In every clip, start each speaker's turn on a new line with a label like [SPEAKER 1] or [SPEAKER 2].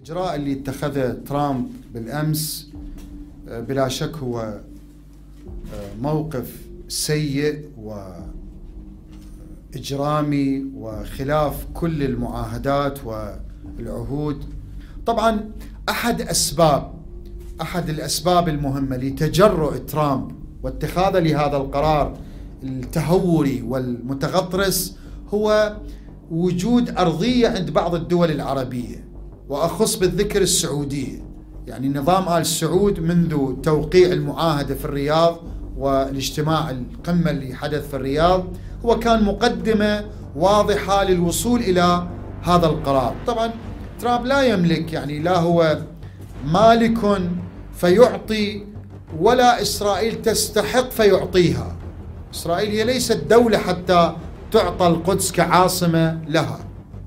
[SPEAKER 1] الإجراء اللي اتخذه ترامب بالأمس بلا شك هو موقف سيء وإجرامي وخلاف كل المعاهدات والعهود. طبعا أحد الأسباب المهمة لتجرؤ ترامب واتخاذه لهذا القرار التهوري والمتغطرس هو وجود أرضية عند بعض الدول العربية، وأخص بالذكر السعودية. يعني نظام آل سعود منذ توقيع المعاهدة في الرياض والاجتماع القمة اللي حدث في الرياض هو كان مقدمة واضحة للوصول إلى هذا القرار. طبعا ترامب لا يملك، يعني لا هو مالك فيعطي ولا إسرائيل تستحق فيعطيها. إسرائيل هي ليست دولة حتى تعطى القدس كعاصمة لها.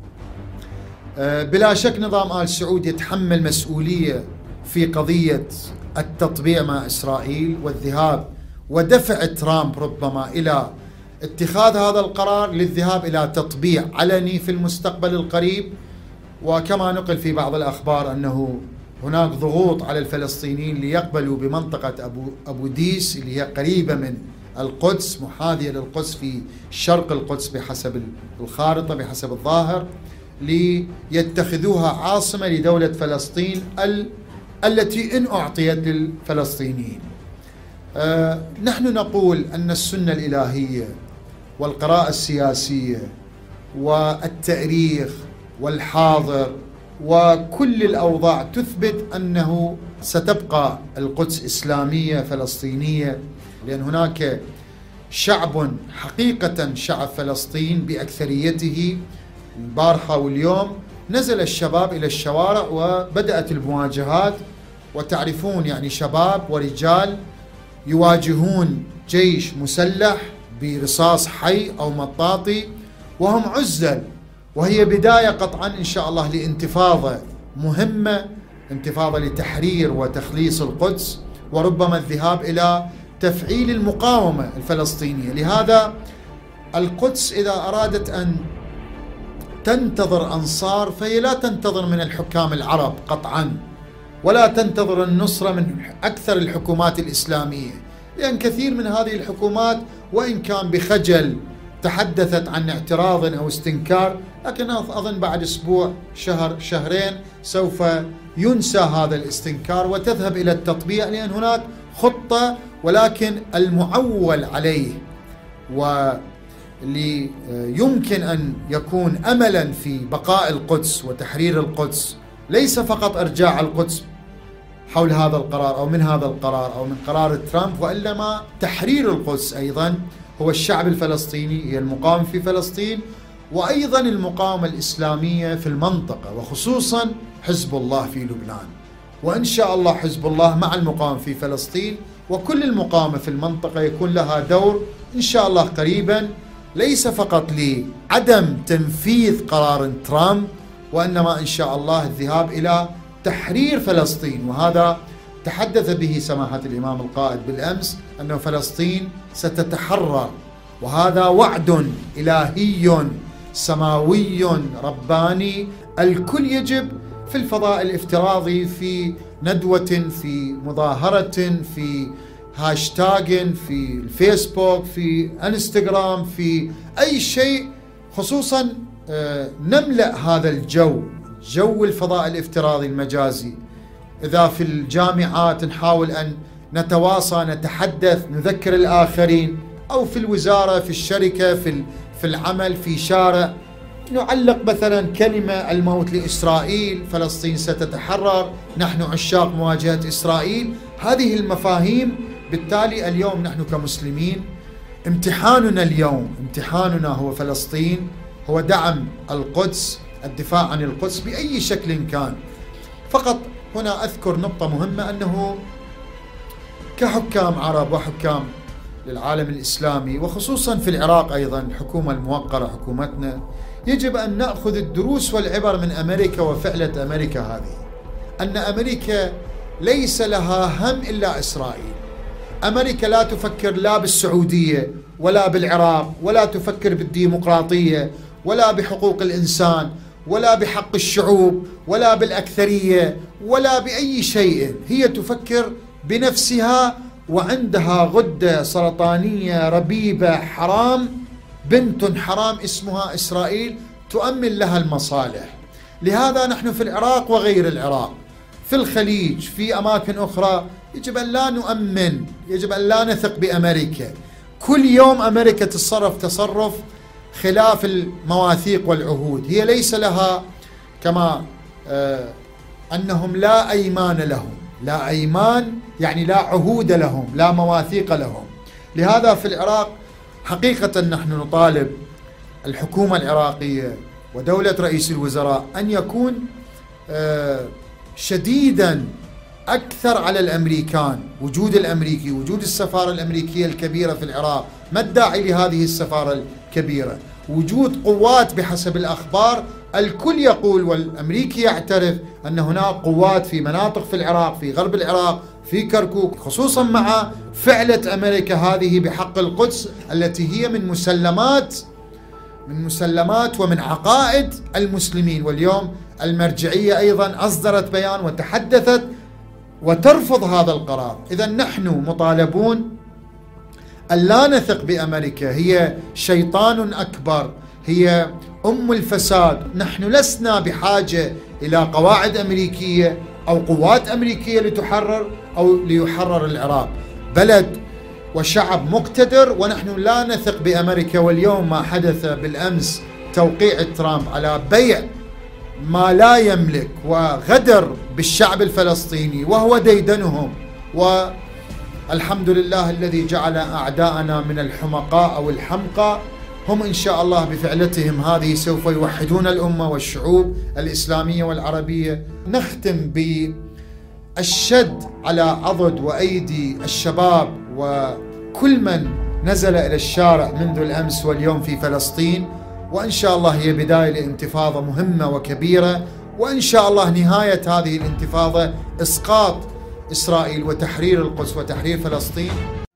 [SPEAKER 1] بلا شك نظام آل سعود يتحمل مسؤولية في قضية التطبيع مع إسرائيل والذهاب ودفع ترامب ربما إلى اتخاذ هذا القرار للذهاب إلى تطبيع علني في المستقبل القريب. وكما نقل في بعض الأخبار أنه هناك ضغوط على الفلسطينيين ليقبلوا بمنطقة أبو ديس اللي هي قريبة من القدس، محاذية للقدس في شرق القدس بحسب الخارطة بحسب الظاهر، ليتخذوها عاصمة لدولة فلسطين التي إن أعطيت للفلسطينيين. نحن نقول أن السنة الإلهية والقراءة السياسية والتاريخ والحاضر وكل الأوضاع تثبت أنه ستبقى القدس إسلامية فلسطينية، لأن هناك شعب حقيقة شعب فلسطين بأكثريته. البارحة واليوم نزل الشباب إلى الشوارع وبدأت المواجهات، وتعرفون يعني شباب ورجال يواجهون جيش مسلح برصاص حي أو مطاطي وهم عزل، وهي بداية قطعا إن شاء الله لانتفاضة مهمة، انتفاضة لتحرير وتخليص القدس، وربما الذهاب إلى تفعيل المقاومة الفلسطينية. لهذا القدس إذا أرادت أن تنتظر أنصار فهي لا تنتظر من الحكام العرب قطعا، ولا تنتظر النصرة من أكثر الحكومات الإسلامية، لأن كثير من هذه الحكومات وإن كان بخجل تحدثت عن اعتراض أو استنكار، لكن أظن بعد أسبوع شهر شهرين سوف ينسى هذا الاستنكار وتذهب إلى التطبيع، لأن هناك خطة ولكن المعول عليه واللي يمكن أن يكون أملا في بقاء القدس وتحرير القدس ليس فقط إرجاع القدس حول هذا القرار أو من هذا القرار أو من قرار ترامب، وإنما تحرير القدس أيضا هو الشعب الفلسطيني، هي المقاومة في فلسطين، وأيضا المقاومة الإسلامية في المنطقة، وخصوصا حزب الله في لبنان. وإن شاء الله حزب الله مع المقاومة في فلسطين وكل المقاومة في المنطقة يكون لها دور إن شاء الله قريبا، ليس فقط لعدم تنفيذ قرار ترامب، وإنما إن شاء الله الذهاب إلى تحرير فلسطين. وهذا تحدث به سماحة الإمام القائد بالأمس، أن فلسطين ستتحرر، وهذا وعد إلهي سماوي رباني. الكل يجب في الفضاء الافتراضي، في ندوة، في مظاهرة، في هاشتاج، في الفيسبوك، في انستغرام، في أي شيء، خصوصا نملأ هذا جو الفضاء الافتراضي المجازي. إذا في الجامعات نحاول أن نتواصى، نتحدث، نذكر الآخرين، أو في الوزارة، في الشركة، في العمل، في شارع، نعلق مثلا كلمة الموت لإسرائيل، فلسطين ستتحرر، نحن عشاق مواجهة إسرائيل. هذه المفاهيم. بالتالي اليوم نحن كمسلمين امتحاننا اليوم، امتحاننا هو فلسطين، هو دعم القدس، الدفاع عن القدس بأي شكل كان. فقط هنا أذكر نقطة مهمة، أنه كحكام عرب وحكام للعالم الإسلامي وخصوصا في العراق أيضا الحكومة الموقرة حكومتنا، يجب أن نأخذ الدروس والعبر من أمريكا وفعلة أمريكا هذه. أن أمريكا ليس لها هم إلا إسرائيل. أمريكا لا تفكر لا بالسعودية ولا بالعراق، ولا تفكر بالديمقراطية ولا بحقوق الإنسان ولا بحق الشعوب ولا بالأكثرية ولا بأي شيء. هي تفكر بنفسها وعندها غدة سرطانية ربيبة حرام، بنت حرام اسمها إسرائيل تؤمن لها المصالح. لهذا نحن في العراق وغير العراق، في الخليج، في أماكن أخرى، يجب أن لا نؤمن، يجب أن لا نثق بأمريكا. كل يوم أمريكا تتصرف تصرف خلاف المواثيق والعهود. هي ليس لها كما أنهم لا أيمان لهم، لا أيمان يعني لا عهود لهم، لا مواثيق لهم. لهذا في العراق حقيقة نحن نطالب الحكومة العراقية ودولة رئيس الوزراء أن يكون شديدا أكثر على الأمريكان، وجود الأمريكي، وجود السفارة الأمريكية الكبيرة في العراق. ما الداعي لهذه السفارة الكبيرة؟ وجود قوات بحسب الأخبار الكل يقول والأمريكي يعترف أن هناك قوات في مناطق في العراق، في غرب العراق، في كركوك، خصوصا مع فعلة أمريكا هذه بحق القدس التي هي من مسلمات ومن عقائد المسلمين. واليوم المرجعية أيضا أصدرت بيان وتحدثت وترفض هذا القرار. إذا نحن مطالبون أن لا نثق بأمريكا، هي شيطان أكبر، هي أم الفساد. نحن لسنا بحاجة إلى قواعد أمريكية أو قوات أمريكية لتحرر أو ليحرر العراق. بلد وشعب مقتدر، ونحن لا نثق بأمريكا. واليوم ما حدث بالأمس توقيع ترامب على بيع ما لا يملك وغدر بالشعب الفلسطيني وهو ديدنهم، والحمد لله الذي جعل أعداءنا من الحمقاء أو الحمقى هم إن شاء الله بفعلتهم هذه سوف يوحدون الأمة والشعوب الإسلامية والعربية. نختم بالشد على عضد وأيدي الشباب وكل من نزل إلى الشارع منذ الأمس واليوم في فلسطين، وإن شاء الله هي بداية لانتفاضة مهمة وكبيرة، وإن شاء الله نهاية هذه الانتفاضة إسقاط إسرائيل وتحرير القدس وتحرير فلسطين.